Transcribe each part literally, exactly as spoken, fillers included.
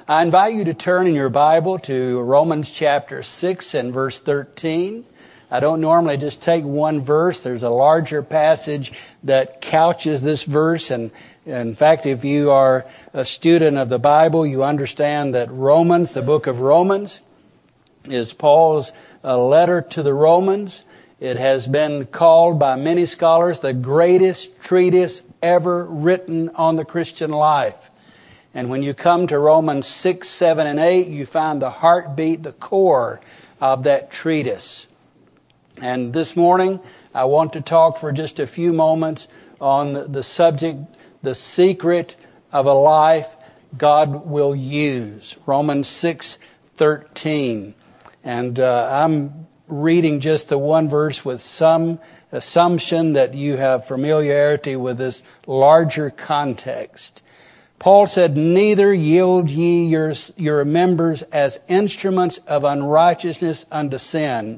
I invite you to turn in your Bible to Romans chapter six and verse thirteen. I don't normally just take one verse. There's a larger passage that couches this verse. And in fact, if you are a student of the Bible, you understand that Romans, the book of Romans, is Paul's uh, letter to the Romans. It has been called by many scholars the greatest treatise ever written on the Christian life. And when you come to Romans six, seven, and eight, you find the heartbeat, the core of that treatise. And this morning, I want to talk for just a few moments on the subject, the secret of a life God will use. Romans six, thirteen. And uh, I'm reading just the one verse with some assumption that you have familiarity with this larger context. Paul said, "Neither yield ye your, your members as instruments of unrighteousness unto sin,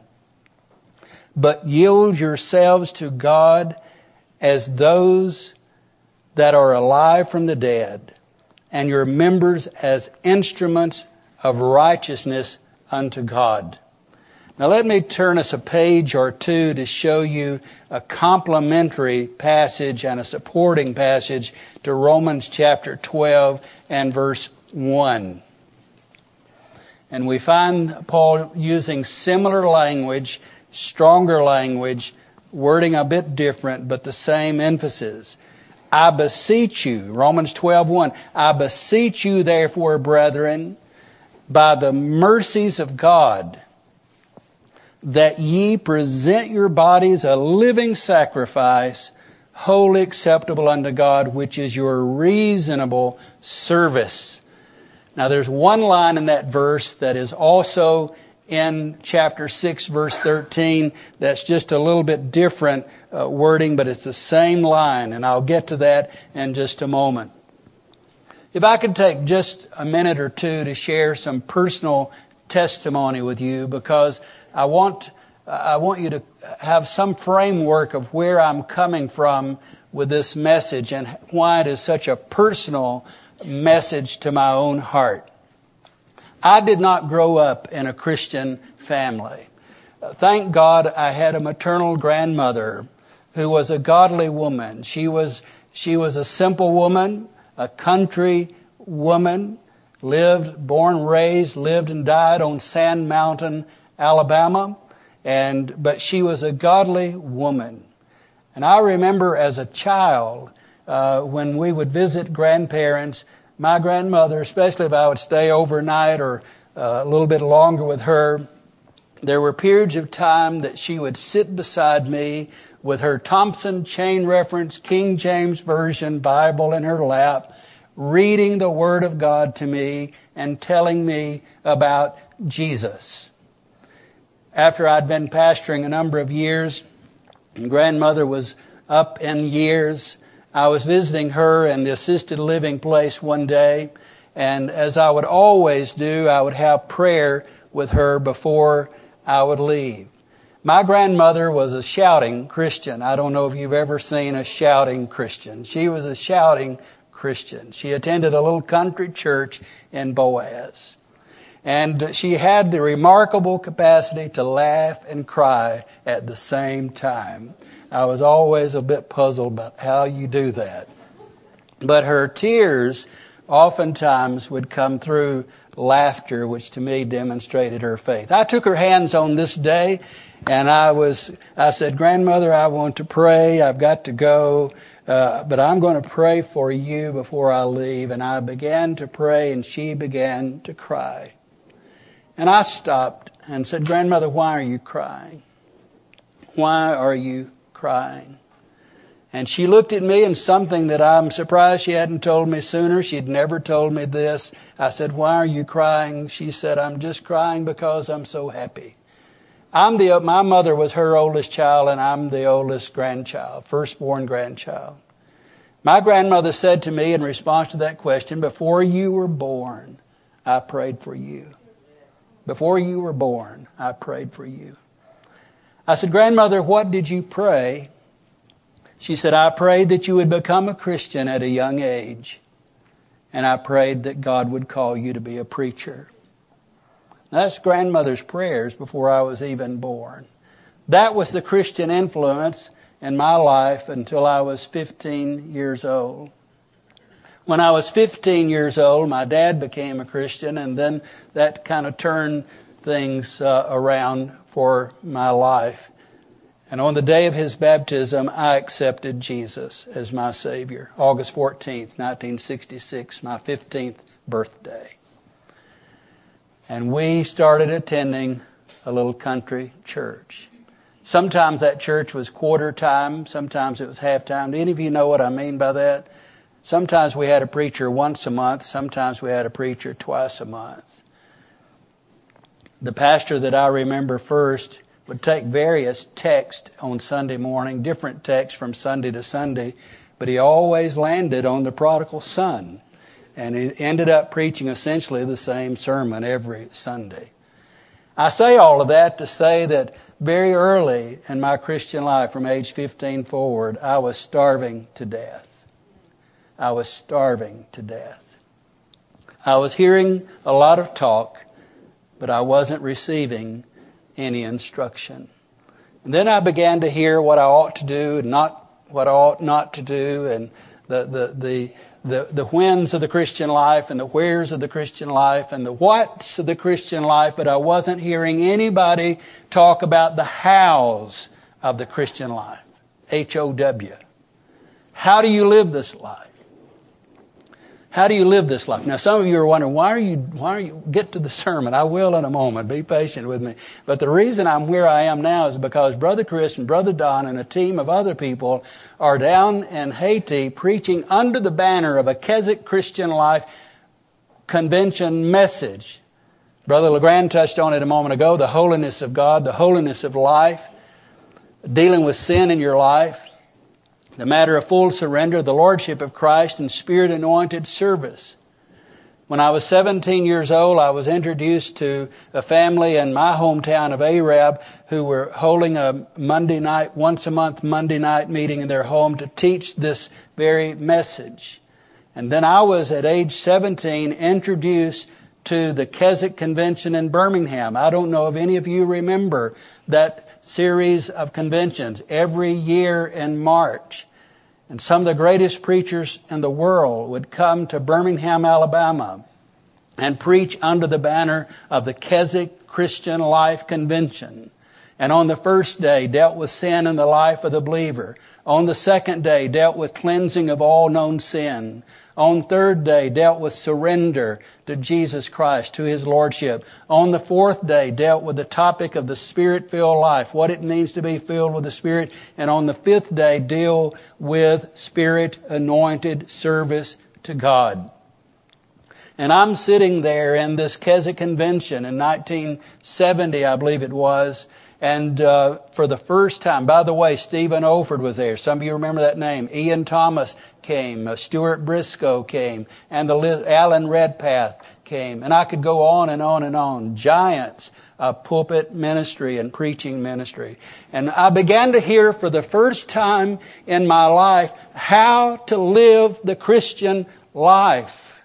but yield yourselves to God as those that are alive from the dead, and your members as instruments of righteousness unto God." Now let me turn us a page or two to show you a complementary passage and a supporting passage to Romans chapter twelve and verse one. And we find Paul using similar language, stronger language, wording a bit different, but the same emphasis. "I beseech you," Romans twelve one, "I beseech you therefore, brethren, by the mercies of God, that ye present your bodies a living sacrifice, wholly acceptable unto God, which is your reasonable service." Now there's one line in that verse that is also in chapter six, verse thirteen, that's just a little bit different uh, wording, but it's the same line, and I'll get to that in just a moment. If I could take just a minute or two to share some personal testimony with you, because I want I want you to have some framework of where I'm coming from with this message and why it is such a personal message to my own heart. I did not grow up in a Christian family. Thank God I had a maternal grandmother who was a godly woman. She was she was a simple woman, a country woman, lived, born, raised, lived and died on Sand Mountain, Alabama, and but she was a godly woman. And I remember as a child, uh, when we would visit grandparents, my grandmother, especially if I would stay overnight or uh, a little bit longer with her, there were periods of time that she would sit beside me with her Thompson Chain Reference King James Version Bible in her lap, reading the Word of God to me and telling me about Jesus. After I'd been pastoring a number of years, and grandmother was up in years, I was visiting her in the assisted living place one day, and as I would always do, I would have prayer with her before I would leave. My grandmother was a shouting Christian. I don't know if you've ever seen a shouting Christian. She was a shouting Christian. She attended a little country church in Boaz. And she had the remarkable capacity to laugh and cry at the same time. I was always a bit puzzled about how you do that. But her tears oftentimes would come through laughter, which to me demonstrated her faith. I took her hands on this day, and I was, I said, "Grandmother, I want to pray. I've got to go. Uh, but I'm going to pray for you before I leave." And I began to pray, and she began to cry. And I stopped and said, "Grandmother, why are you crying? Why are you crying?" And she looked at me, and something that I'm surprised she hadn't told me sooner. She'd never told me this. I said, "Why are you crying?" She said, "I'm just crying because I'm so happy." I'm the, my mother was her oldest child, and I'm the oldest grandchild, firstborn grandchild. My grandmother said to me in response to that question, "Before you were born, I prayed for you. Before you were born, I prayed for you." I said, "Grandmother, what did you pray?" She said, "I prayed that you would become a Christian at a young age." and I prayed that God would call you to be a preacher. That's grandmother's prayers before I was even born. That was the Christian influence in my life until I was fifteen years old. When I was fifteen years old, my dad became a Christian, and then that kind of turned things uh, around for my life. And on the day of his baptism, I accepted Jesus as my Savior. August fourteenth, nineteen sixty-six, my fifteenth birthday. And we started attending a little country church. Sometimes that church was quarter time, sometimes it was half time. Do any of you know what I mean by that? Sometimes we had a preacher once a month, sometimes we had a preacher twice a month. The pastor that I remember first would take various texts on Sunday morning, different texts from Sunday to Sunday, but he always landed on the prodigal son. And he ended up preaching essentially the same sermon every Sunday. I say all of that to say that very early in my Christian life, from age fifteen forward, I was starving to death. I was starving to death. I was hearing a lot of talk, but I wasn't receiving any instruction. And then I began to hear what I ought to do and not what I ought not to do, and the the the the, the whens of the Christian life and the wheres of the Christian life and the whats of the Christian life, but I wasn't hearing anybody talk about the hows of the Christian life. H O W. How do you live this life? How do you live this life? Now, some of you are wondering, why are you, why are you, get to the sermon. I will in a moment. Be patient with me. But the reason I'm where I am now is because Brother Chris and Brother Don and a team of other people are down in Haiti preaching under the banner of a Keswick Christian Life Convention message. Brother LeGrand touched on it a moment ago, the holiness of God, the holiness of life, dealing with sin in your life. The matter of full surrender, the Lordship of Christ, and Spirit-anointed service. When I was seventeen years old, I was introduced to a family in my hometown of Arab who were holding a Monday night, once a month Monday night meeting in their home to teach this very message. And then I was at age seventeen introduced to the Keswick Convention in Birmingham. I don't know if any of you remember that series of conventions every year in March. And some of the greatest preachers in the world would come to Birmingham, Alabama and preach under the banner of the Keswick Christian Life Convention. And on the first day dealt with sin in the life of the believer. On the second day dealt with cleansing of all known sin. On third day dealt with surrender to Jesus Christ, to His Lordship. On the fourth day dealt with the topic of the Spirit-filled life, what it means to be filled with the Spirit. And on the fifth day deal with Spirit-anointed service to God. And I'm sitting there in this Keswick Convention in nineteen seventy, I believe it was. And uh, for the first time, by the way, Stephen Olford was there. Some of you remember that name. Ian Thomas came. Uh, Stuart Briscoe came. And the Liz, Alan Redpath came. And I could go on and on and on. Giants of pulpit ministry and preaching ministry. And I began to hear for the first time in my life how to live the Christian life.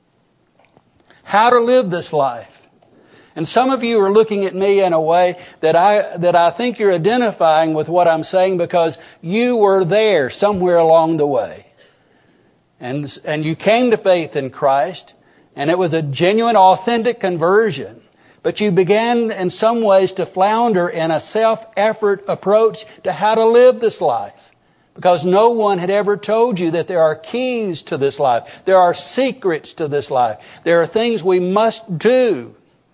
How to live this life. And some of you are looking at me in a way that I that I think you're identifying with what I'm saying because you were there somewhere along the way. And, and you came to faith in Christ, and it was a genuine, authentic conversion. But you began in some ways to flounder in a self-effort approach to how to live this life. Because no one had ever told you that there are keys to this life. There are secrets to this life. There are things we must do.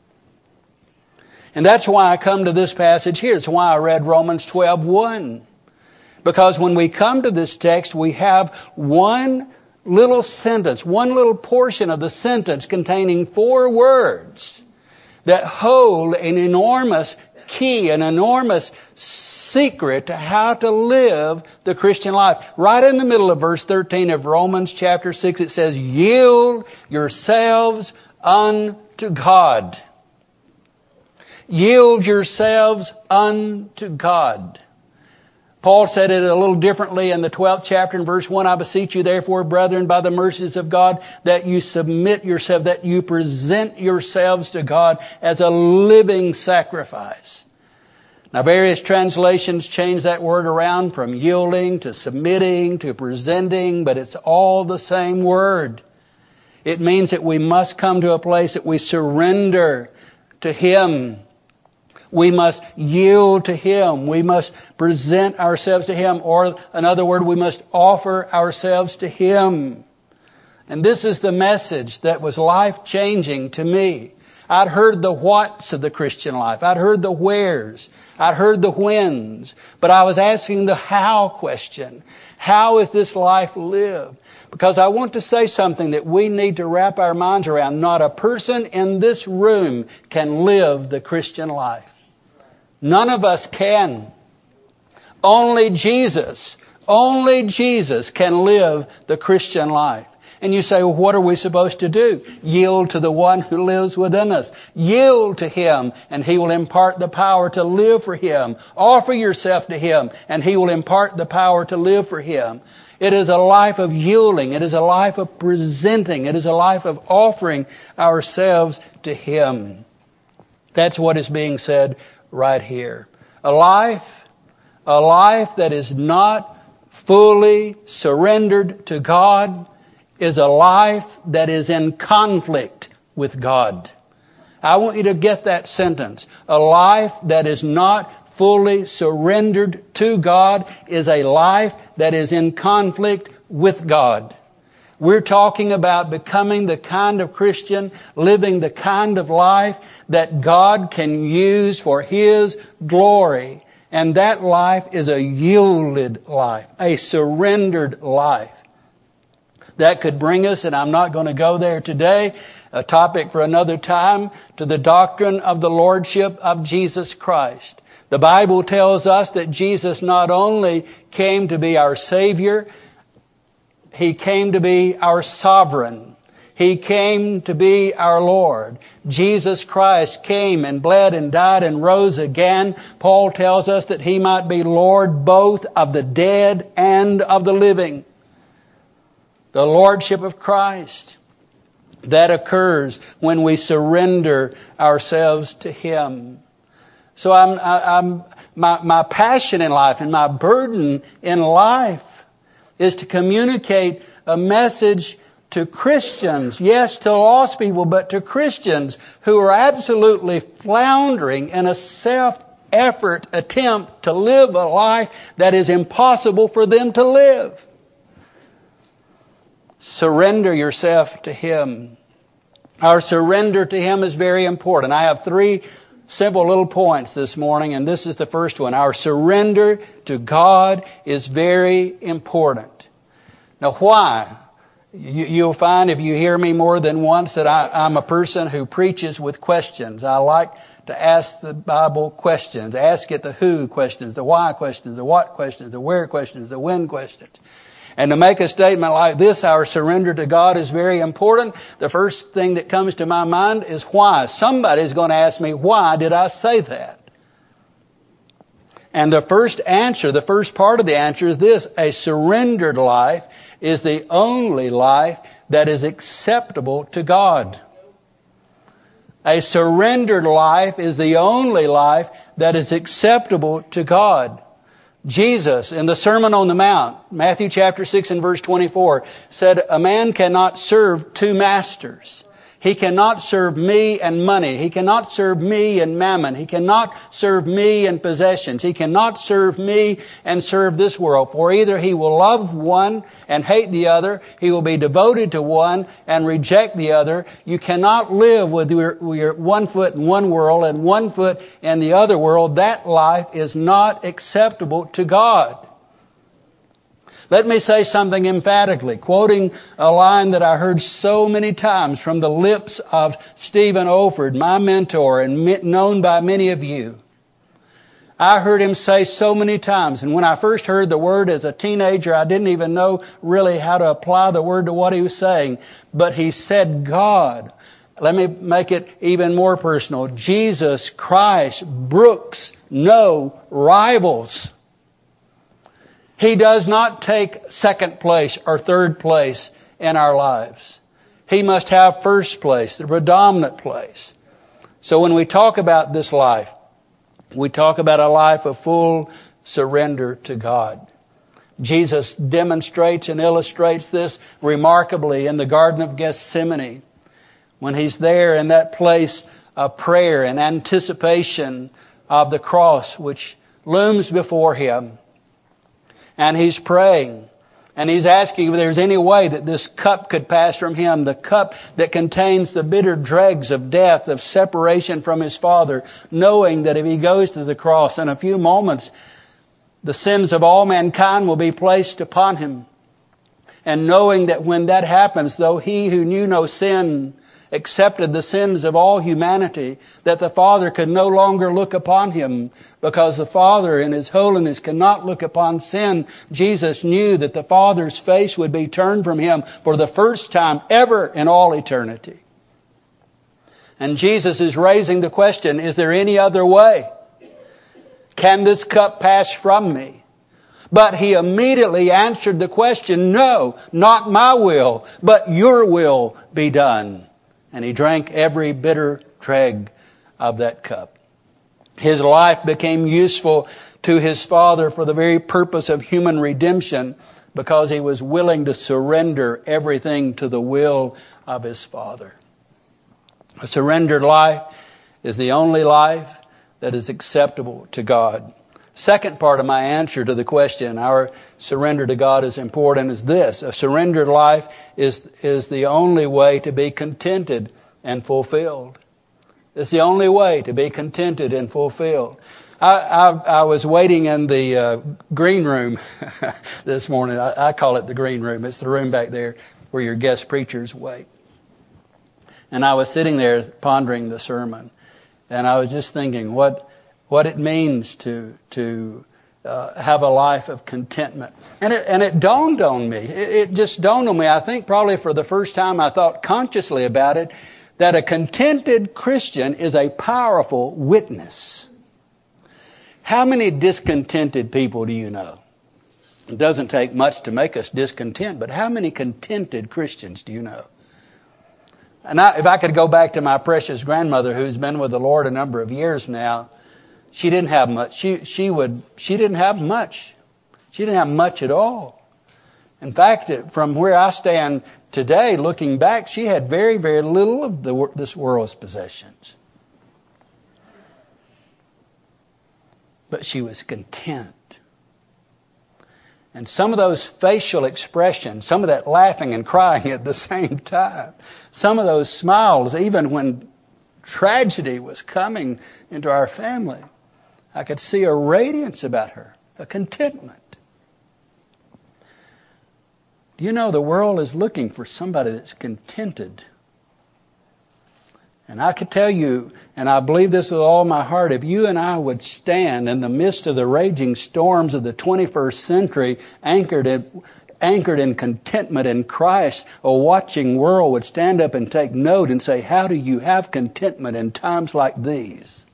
And that's why I come to this passage here. It's why I read Romans twelve one. Because when we come to this text, we have one little sentence, one little portion of the sentence containing four words that hold an enormous key, an enormous secret to how to live the Christian life. Right in the middle of verse thirteen of Romans chapter six, it says, yield yourselves unto God. Yield yourselves unto God. Paul said it a little differently in the twelfth chapter in verse one. I beseech you therefore, brethren, by the mercies of God, that you submit yourself, that you present yourselves to God as a living sacrifice. Now, various translations change that word around from yielding to submitting to presenting, but it's all the same word. It means that we must come to a place that we surrender to Him. We must yield to Him. We must present ourselves to Him. Or, another word, we must offer ourselves to Him. And this is the message that was life-changing to me. I'd heard the whats of the Christian life. I'd heard the wheres. I'd heard the whens. But I was asking the how question. How is this life lived? Because I want to say something that we need to wrap our minds around. Not a person in this room can live the Christian life. None of us can. Only Jesus, only Jesus can live the Christian life. And you say, well, what are we supposed to do? Yield to the one who lives within us. Yield to Him, and He will impart the power to live for Him. Offer yourself to Him, and He will impart the power to live for Him. It is a life of yielding. It is a life of presenting. It is a life of offering ourselves to Him. That's what is being said right here. A life, a life that is not fully surrendered to God is a life that is in conflict with God. I want you to get that sentence. A life that is not fully surrendered to God is a life that is in conflict with God. We're talking about becoming the kind of Christian, living the kind of life that God can use for His glory. And that life is a yielded life, a surrendered life. That could bring us, and I'm not going to go there today, a topic for another time, to the doctrine of the Lordship of Jesus Christ. The Bible tells us that Jesus not only came to be our Savior, He came to be our sovereign. He came to be our Lord. Jesus Christ came and bled and died and rose again. Paul tells us that He might be Lord both of the dead and of the living. The Lordship of Christ, that occurs when we surrender ourselves to Him. So I'm, I, I'm, my, my passion in life and my burden in life is to communicate a message to Christians, yes, to lost people, but to Christians who are absolutely floundering in a self-effort attempt to live a life that is impossible for them to live. Surrender yourself to Him. Our surrender to Him is very important. I have three simple little points this morning, and this is the first one. Our surrender to God is very important. Now, why? You, you'll find if you hear me more than once that I, I'm a person who preaches with questions. I like to ask the Bible questions. Ask it the who questions, the why questions, the what questions, the where questions, the when questions. And to make a statement like this, our surrender to God is very important. The first thing that comes to my mind is why. Somebody's going to ask me, why did I say that? And the first answer, the first part of the answer is this: a surrendered life is the only life that is acceptable to God. A surrendered life is the only life that is acceptable to God. Jesus, in the Sermon on the Mount, Matthew chapter six and verse twenty-four, said, a man cannot serve two masters. He cannot serve me and money. He cannot serve me and mammon. He cannot serve me and possessions. He cannot serve me and serve this world. For either he will love one and hate the other, he will be devoted to one and reject the other. You cannot live with your, your one foot in one world and one foot in the other world. That life is not acceptable to God. Let me say something emphatically, quoting a line that I heard so many times from the lips of Stephen Olford, my mentor and known by many of you. I heard him say so many times, and when I first heard the word as a teenager, I didn't even know really how to apply the word to what he was saying. But he said, God, let me make it even more personal, Jesus Christ brooks no rivals. He does not take second place or third place in our lives. He must have first place, the predominant place. So when we talk about this life, we talk about a life of full surrender to God. Jesus demonstrates and illustrates this remarkably in the Garden of Gethsemane, when He's there in that place of prayer and anticipation of the cross which looms before Him. And He's praying. And He's asking if there's any way that this cup could pass from Him, the cup that contains the bitter dregs of death, of separation from His Father, knowing that if He goes to the cross in a few moments, the sins of all mankind will be placed upon Him. And knowing that when that happens, though He who knew no sin accepted the sins of all humanity, that the Father could no longer look upon Him, because the Father in His holiness cannot look upon sin. Jesus knew that the Father's face would be turned from Him for the first time ever in all eternity. And Jesus is raising the question, is there any other way? Can this cup pass from me? But He immediately answered the question, no, not my will, but your will be done. And He drank every bitter dreg of that cup. His life became useful to His Father for the very purpose of human redemption, because He was willing to surrender everything to the will of His Father. A surrendered life is the only life that is acceptable to God. Second part of my answer to the question, our surrender to God is important, is this. A surrendered life is, is the only way to be contented and fulfilled. It's the only way to be contented and fulfilled. I, I, I was waiting in the uh, green room this morning. I, I call it the green room. It's the room back there where your guest preachers wait. And I was sitting there pondering the sermon. And I was just thinking what what it means to to uh, have a life of contentment. And it and it dawned on me. It, it just dawned on me. I think probably for the first time I thought consciously about it, that a contented Christian is a powerful witness. How many discontented people do you know? It doesn't take much to make us discontent, but how many contented Christians do you know? And I, if I could go back to my precious grandmother, who's been with the Lord a number of years now, she didn't have much. She she would she didn't have much. She didn't have much at all. In fact, from where I stand today, looking back, she had very, very little of the, this world's possessions. But she was content. And some of those facial expressions, some of that laughing and crying at the same time, some of those smiles, even when tragedy was coming into our family, I could see a radiance about her, a contentment. Do you know the world is looking for somebody that's contented? And I could tell you, and I believe this with all my heart, if you and I would stand in the midst of the raging storms of the twenty-first century, anchored in, anchored in contentment in Christ, a watching world would stand up and take note and say, how do you have contentment in times like these?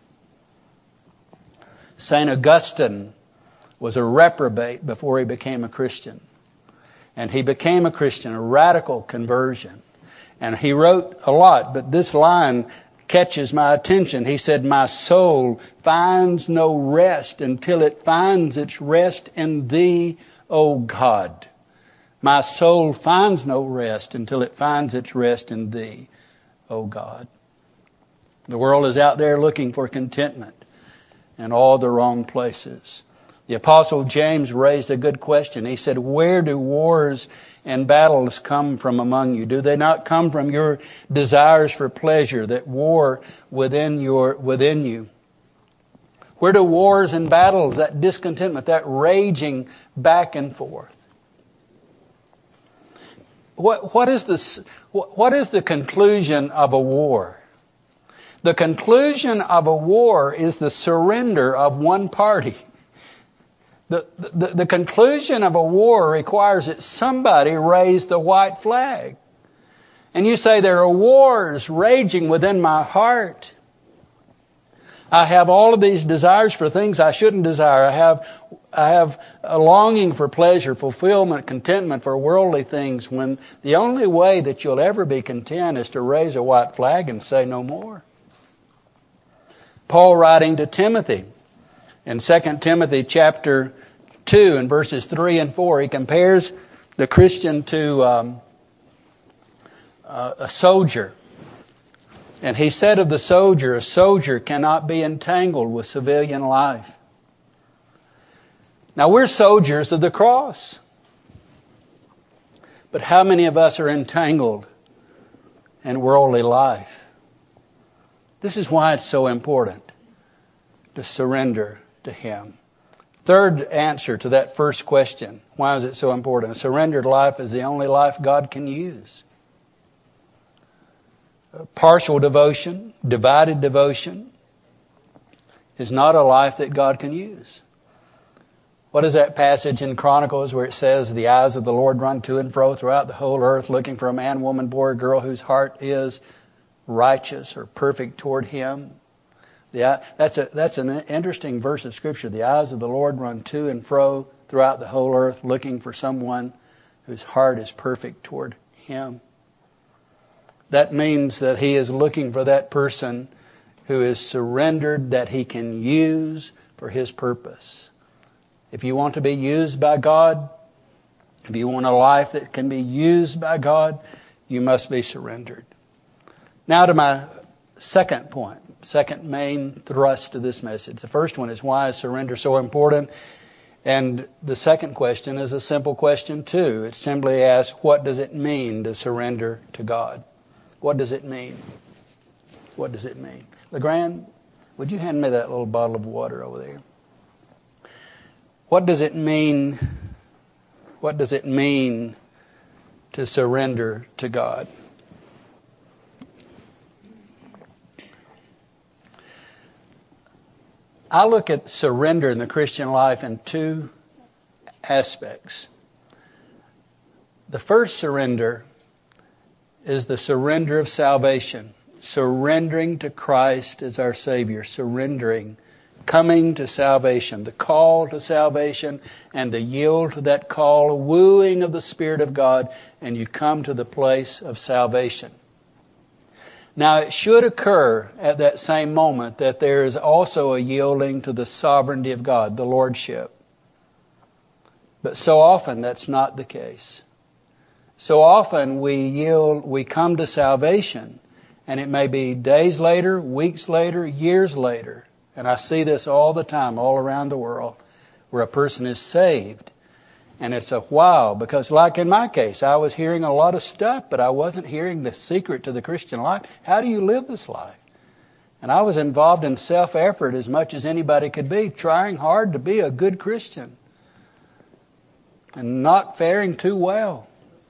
Saint Augustine was a reprobate before he became a Christian. And he became a Christian, a radical conversion. And he wrote a lot, but this line catches my attention. He said, my soul finds no rest until it finds its rest in Thee, O God. My soul finds no rest until it finds its rest in Thee, O God. The world is out there looking for contentment in all the wrong places. The Apostle James raised a good question. He said, where do wars and battles come from among you? Do they not come from your desires for pleasure that war within your within you? Where do wars and battles, that discontentment, that raging back and forth? What, what is the, what is the conclusion of a war? The conclusion of a war is the surrender of one party. The, the, the conclusion of a war requires that somebody raise the white flag. And you say, there are wars raging within my heart. I have all of these desires for things I shouldn't desire. I have I have a longing for pleasure, fulfillment, contentment for worldly things, when the only way that you'll ever be content is to raise a white flag and say no more. Paul writing to Timothy in Second Timothy chapter two and verses three and four, he compares the Christian to um, uh, a soldier. And he said of the soldier, a soldier cannot be entangled with civilian life. Now, we're soldiers of the cross. But how many of us are entangled in worldly life? This is why it's so important to surrender to Him. Third answer to that first question, why is it so important? A surrendered life is the only life God can use. Partial devotion, divided devotion, is not a life that God can use. What is that passage in Chronicles where it says, the eyes of the Lord run to and fro throughout the whole earth, looking for a man, woman, boy, or girl whose heart is righteous or perfect toward Him? The, that's, a, that's an interesting verse of Scripture. The eyes of the Lord run to and fro throughout the whole earth, looking for someone whose heart is perfect toward Him. That means that He is looking for that person who is surrendered, that He can use for His purpose. If you want to be used by God, if you want a life that can be used by God, you must be surrendered. Now to my second point, second main thrust of this message. The first one is, why is surrender so important? And the second question is a simple question too. It simply asks, what does it mean to surrender to God? What does it mean? What does it mean? LeGrand, would you hand me that little bottle of water over there? What does it mean? What does it mean to surrender to God? I look at surrender in the Christian life in two aspects. The first surrender is the surrender of salvation. Surrendering to Christ as our Savior. Surrendering. Coming to salvation. The call to salvation and the yield to that call. Wooing of the Spirit of God. And you come to the place of salvation. Now, it should occur at that same moment that there is also a yielding to the sovereignty of God, the Lordship. But so often that's not the case. So often we yield, we come to salvation, and it may be days later, weeks later, years later. And I see this all the time, all around the world, where a person is saved. And it's a while, because like in my case, I was hearing a lot of stuff, but I wasn't hearing the secret to the Christian life. How do you live this life? And I was involved in self-effort as much as anybody could be, trying hard to be a good Christian. And not faring too well.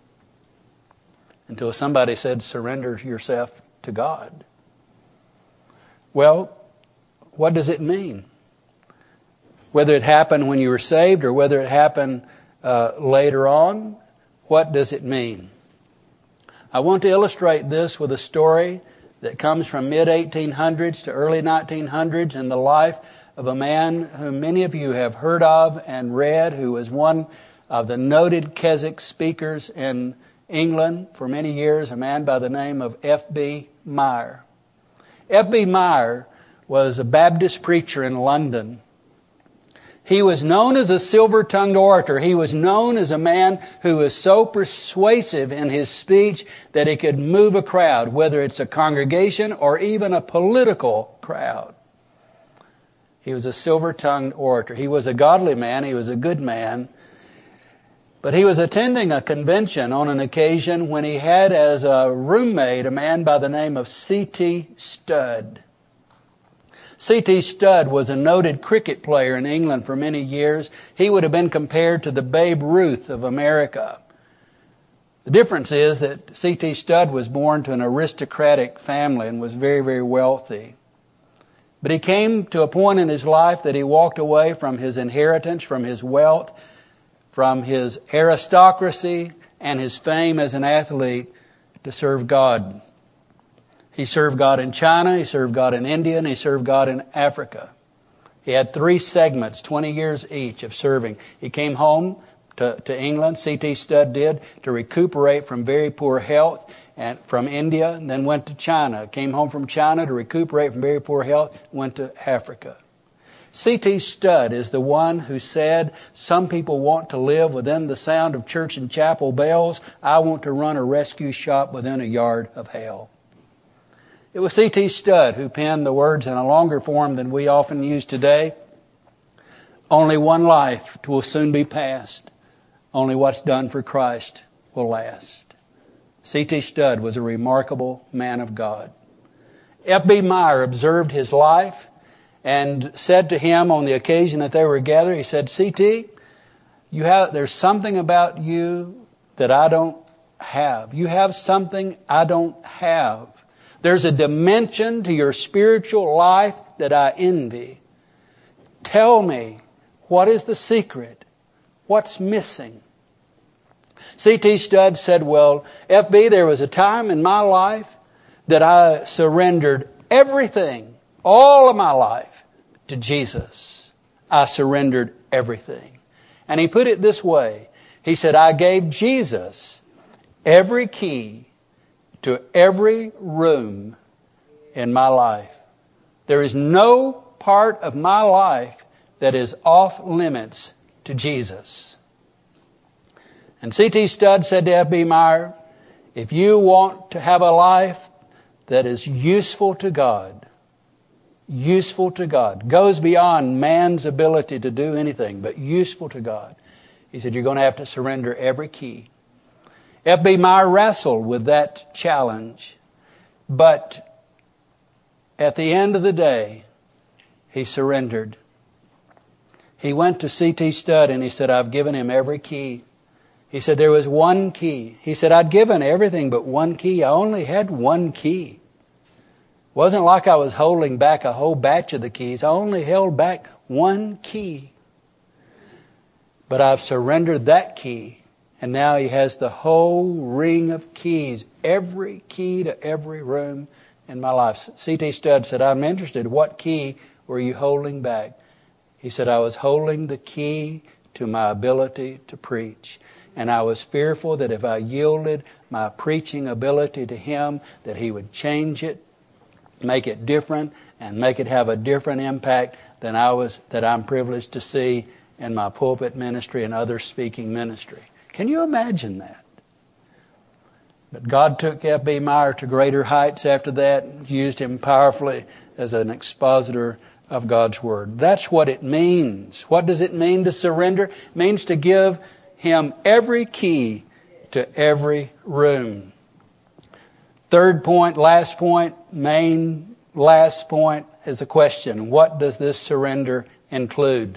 Until somebody said, surrender yourself to God. Well, what does it mean? Whether it happened when you were saved or whether it happened Uh, later on, what does it mean? I want to illustrate this with a story that comes from mid eighteen hundreds to early nineteen hundreds in the life of a man whom many of you have heard of and read, who was one of the noted Keswick speakers in England for many years, a man by the name of F B Meyer. F B Meyer was a Baptist preacher in London. He was known as a silver-tongued orator. He was known as a man who was so persuasive in his speech that he could move a crowd, whether it's a congregation or even a political crowd. He was a silver-tongued orator. He was a godly man. He was a good man. But he was attending a convention on an occasion when he had as a roommate a man by the name of C T Studd. C T Studd was a noted cricket player in England for many years. He would have been compared to the Babe Ruth of America. The difference is that C T Studd was born to an aristocratic family and was very, very wealthy. But he came to a point in his life that he walked away from his inheritance, from his wealth, from his aristocracy and his fame as an athlete to serve God. He served God in China, he served God in India, and he served God in Africa. He had three segments, twenty years each of serving. He came home to, to England, C T Studd did, to recuperate from very poor health, and from India, and then went to China. Came home from China to recuperate from very poor health, went to Africa. C T Studd is the one who said, some people want to live within the sound of church and chapel bells. I want to run a rescue shop within a yard of hell. It was C T Studd who penned the words in a longer form than we often use today. Only one life will soon be past. Only what's done for Christ will last. C T Studd was a remarkable man of God. F B Meyer observed his life and said to him on the occasion that they were gathered, he said, C T, you have, there's something about you that I don't have. You have something I don't have. There's a dimension to your spiritual life that I envy. Tell me, what is the secret? What's missing? C T Studd said, well, F B, there was a time in my life that I surrendered everything, all of my life, to Jesus. I surrendered everything. And he put it this way. He said, I gave Jesus every key to every room in my life. There is no part of my life that is off limits to Jesus. And C T Studd said to F B Meyer, if you want to have a life that is useful to God, useful to God, goes beyond man's ability to do anything, but useful to God, he said, you're going to have to surrender every key. F B Meyer wrestled with that challenge, but at the end of the day, he surrendered. He went to C T Studd and he said, I've given him every key. He said, there was one key. He said, I'd given everything but one key. I only had one key. It wasn't like I was holding back a whole batch of the keys. I only held back one key. But I've surrendered that key. And now he has the whole ring of keys, every key to every room in my life. C T Studd said, I'm interested. What key were you holding back? He said, I was holding the key to my ability to preach. And I was fearful that if I yielded my preaching ability to him, that he would change it, make it different, and make it have a different impact than I was, that I'm privileged to see in my pulpit ministry and other speaking ministry. Can you imagine that? But God took F B Meyer to greater heights after that, used him powerfully as an expositor of God's Word. That's what it means. What does it mean to surrender? It means to give him every key to every room. Third point, last point, main last point is a question. What does this surrender include?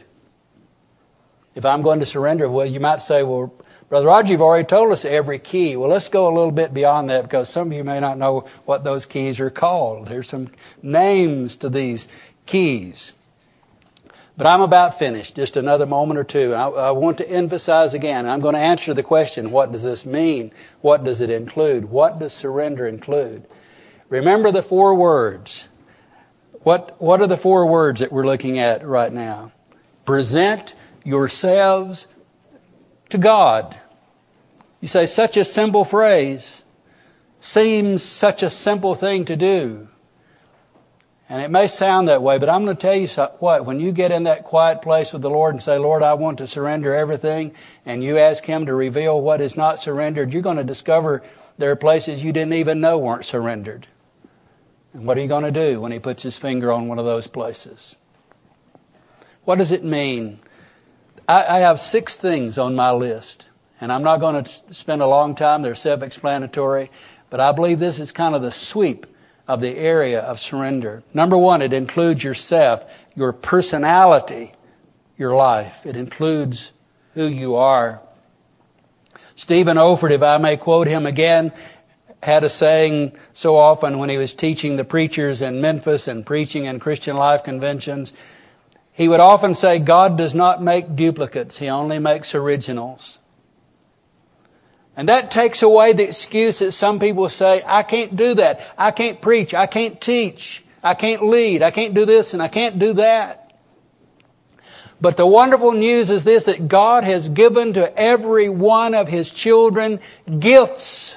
If I'm going to surrender, well, you might say, well, Brother Roger, you've already told us every key. Well, let's go a little bit beyond that because some of you may not know what those keys are called. There's some names to these keys. But I'm about finished, just another moment or two. I, I want to emphasize again, I'm going to answer the question, what does this mean? What does it include? What does surrender include? Remember the four words. What, what are the four words that we're looking at right now? Present yourselves to God. You say, such a simple phrase. Seems such a simple thing to do. And it may sound that way, but I'm going to tell you what, when you get in that quiet place with the Lord and say, Lord, I want to surrender everything, and you ask Him to reveal what is not surrendered, you're going to discover there are places you didn't even know weren't surrendered. And what are you going to do when He puts His finger on one of those places? What does it mean? I, I have six things on my list, and I'm not going to spend a long time. They're self-explanatory, but I believe this is kind of the sweep of the area of surrender. Number one, it includes yourself, your personality, your life. It includes who you are. Stephen Olford, if I may quote him again, had a saying so often when he was teaching the preachers in Memphis and preaching in Christian life conventions. He would often say, God does not make duplicates. He only makes originals. And that takes away the excuse that some people say, I can't do that. I can't preach. I can't teach. I can't lead. I can't do this and I can't do that. But the wonderful news is this, that God has given to every one of His children gifts.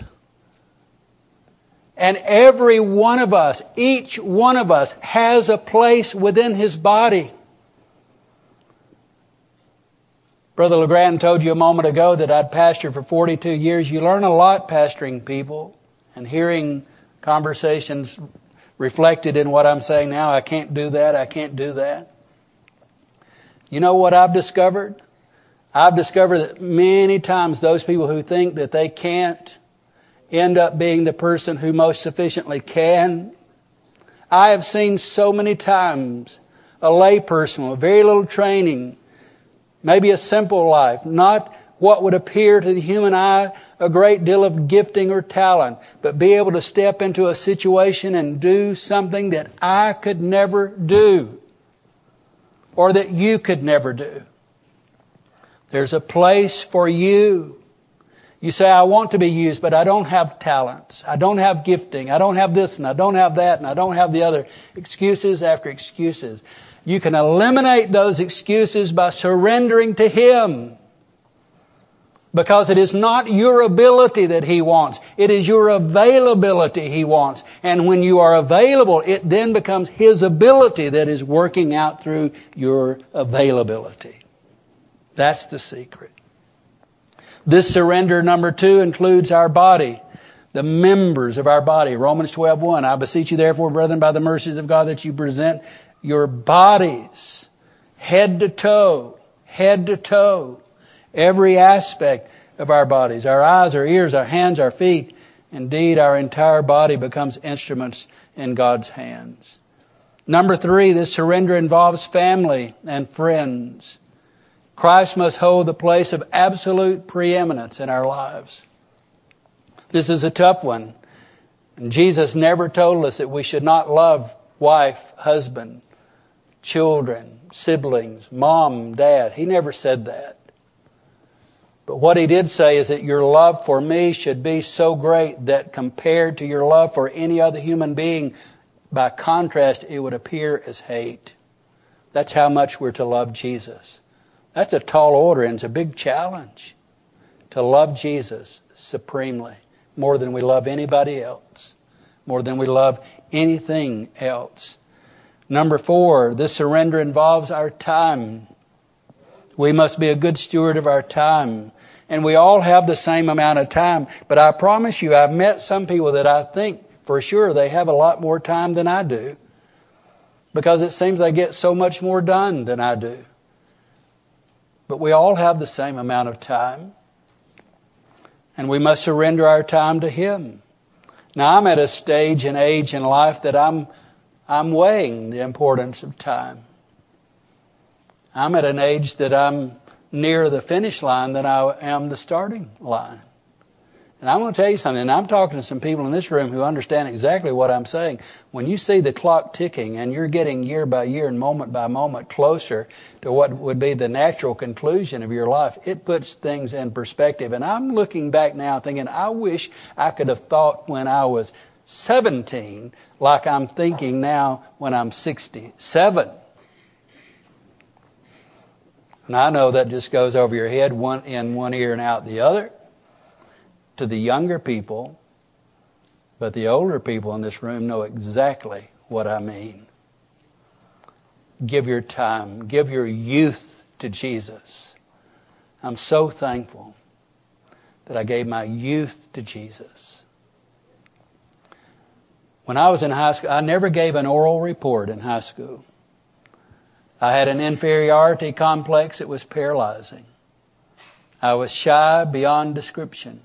And every one of us, each one of us, has a place within His body. Brother LeGrand told you a moment ago that I'd pastored for forty-two years. You learn a lot pastoring people and hearing conversations reflected in what I'm saying now. I can't do that. I can't do that. You know what I've discovered? I've discovered that many times those people who think that they can't end up being the person who most sufficiently can. I have seen so many times a lay person with very little training, maybe a simple life, not what would appear to the human eye a great deal of gifting or talent, but be able to step into a situation and do something that I could never do, or that you could never do. There's a place for you. You say, I want to be used, but I don't have talents. I don't have gifting. I don't have this and I don't have that and I don't have the other. Excuses after excuses. You can eliminate those excuses by surrendering to Him. Because it is not your ability that He wants. It is your availability He wants. And when you are available, it then becomes His ability that is working out through your availability. That's the secret. This surrender, number two, includes our body, the members of our body. Romans twelve one, I beseech you therefore, brethren, by the mercies of God, that you present your bodies, head to toe, head to toe, every aspect of our bodies, our eyes, our ears, our hands, our feet. Indeed, our entire body becomes instruments in God's hands. Number three, this surrender involves family and friends. Christ must hold the place of absolute preeminence in our lives. This is a tough one. And Jesus never told us that we should not love wife, husband, children, siblings, mom, dad. He never said that. But what He did say is that your love for me should be so great that compared to your love for any other human being, by contrast, it would appear as hate. That's how much we're to love Jesus. That's a tall order and it's a big challenge to love Jesus supremely, more than we love anybody else, more than we love anything else. Number four, this surrender involves our time. We must be a good steward of our time. And we all have the same amount of time. But I promise you, I've met some people that I think for sure they have a lot more time than I do, because it seems they get so much more done than I do. But we all have the same amount of time. And we must surrender our time to Him. Now, I'm at a stage and age in life that I'm, I'm weighing the importance of time. I'm at an age that I'm nearer the finish line than I am the starting line. And I'm going to tell you something, and I'm talking to some people in this room who understand exactly what I'm saying. When you see the clock ticking and you're getting year by year and moment by moment closer to what would be the natural conclusion of your life, it puts things in perspective. And I'm looking back now thinking, I wish I could have thought when I was seventeen like I'm thinking now when I'm sixty-seven. And I know that just goes over your head, one in one ear and out the other, to the younger people. But the older people in this room know exactly what I mean. Give your time, give your youth to Jesus. I'm so thankful that I gave my youth to Jesus. When I was in high school, I never gave an oral report in high school. I had an inferiority complex that was paralyzing. I was shy beyond description.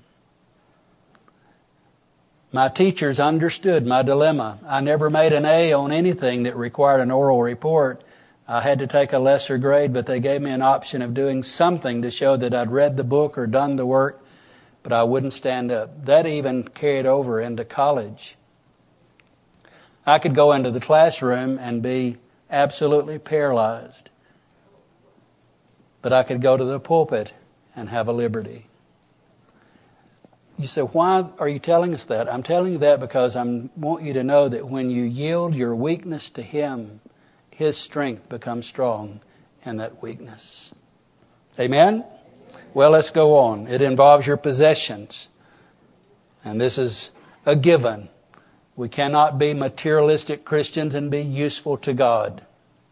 My teachers understood my dilemma. I never made an A on anything that required an oral report. I had to take a lesser grade, but they gave me an option of doing something to show that I'd read the book or done the work, but I wouldn't stand up. That even carried over into college. I could go into the classroom and be absolutely paralyzed, but I could go to the pulpit and have a liberty. You say, why are you telling us that? I'm telling you that because I want you to know that when you yield your weakness to Him, His strength becomes strong and that weakness. Amen? Well, let's go on. It involves your possessions. And this is a given. We cannot be materialistic Christians and be useful to God.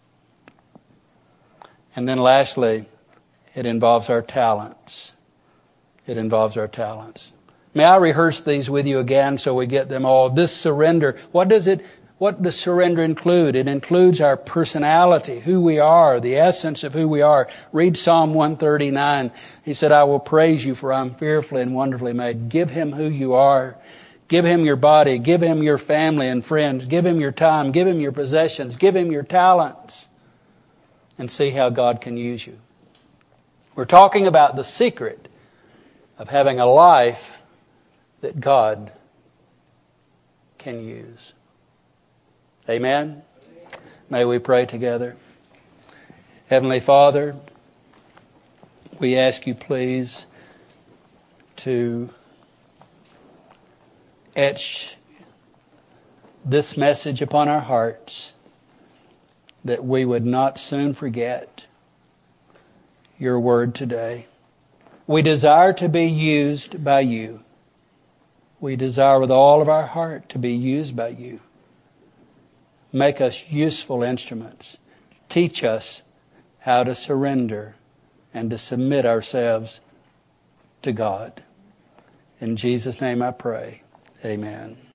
And then lastly, it involves our talents. It involves our talents. May I rehearse these with you again so we get them all? This surrender, what does it, what does surrender include? It includes our personality, who we are, the essence of who we are. Read Psalm one thirty-nine. He said, I will praise you for I'm fearfully and wonderfully made. Give Him who you are. Give Him your body. Give Him your family and friends. Give Him your time. Give Him your possessions. Give Him your talents. And see how God can use you. We're talking about the secret of having a life that God can use. Amen? May we pray together. Heavenly Father, we ask you please to etch this message upon our hearts, that we would not soon forget your word today. We desire to be used by you. We desire with all of our heart to be used by you. Make us useful instruments. Teach us how to surrender and to submit ourselves to God. In Jesus' name I pray. Amen.